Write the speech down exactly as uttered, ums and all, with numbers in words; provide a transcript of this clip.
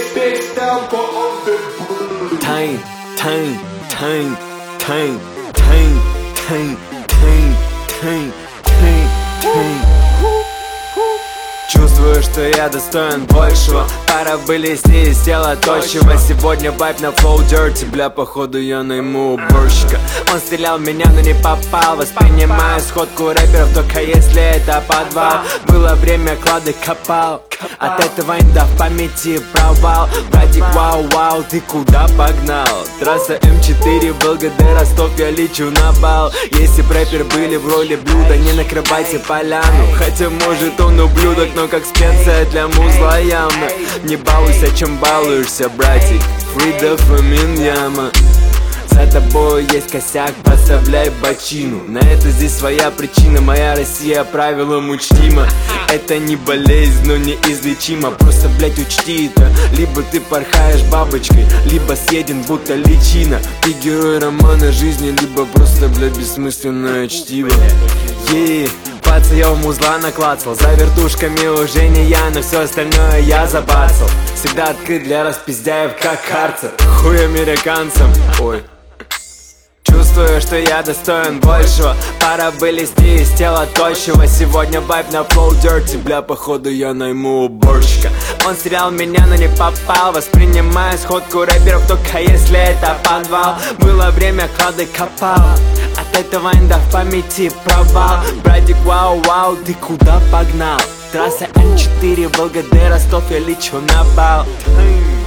Tang, tang, tang, tang, tang, tang, tang, tang, tang, tang. Чувствую, что я достоин большего. Пора вылезти из тела тощего. Сегодня вайп на flow dirty. Бля, походу я найму уборщика. Он стрелял в меня, но не попал. Воспринимаю сходку рэперов, только если это подвал. Было время, клады копал. От этого инда в памяти провал. Братик, вау-вау, ты куда погнал? Трасса эм четыре, ВЛГД, Ростов, я лечу на бал. Если б рэпер были в роли блюда, не накрывайте поляну. Хотя может он ублюдок, но как специя для музла явно. Не балуйся, чем балуешься, братик. Free дофамин, яма. За тобой есть косяк, подставляй бочину. На это здесь своя причина. Моя Россия правилам учтима. Это не болезнь, но неизлечимо. Просто, блять, учти это. Либо ты порхаешь бабочкой, либо съеден, будто личина. Ты герой романа жизни, либо просто, блять, бессмысленное чтиво. Е-е-е. Я у музла наклацал. За вертушками уже не я, но все остальное я забацал. Всегда открыт для распиздяев, как карцер. Хуй американцам. Ой. Чувствую, что я достоин большего. Пора вылезти из тела тощего. Сегодня вайп на flow dirty. Бля, походу я найму уборщика. Он стрелял в меня, но не попал. Воспринимаю сходку рэперов, только если это подвал. Было время, клады копал. От этого инда в памяти провал. Братик, вау-вау, ты куда погнал? Трасса эм четыре, ВЛГД, Ростов, я лечу на бал.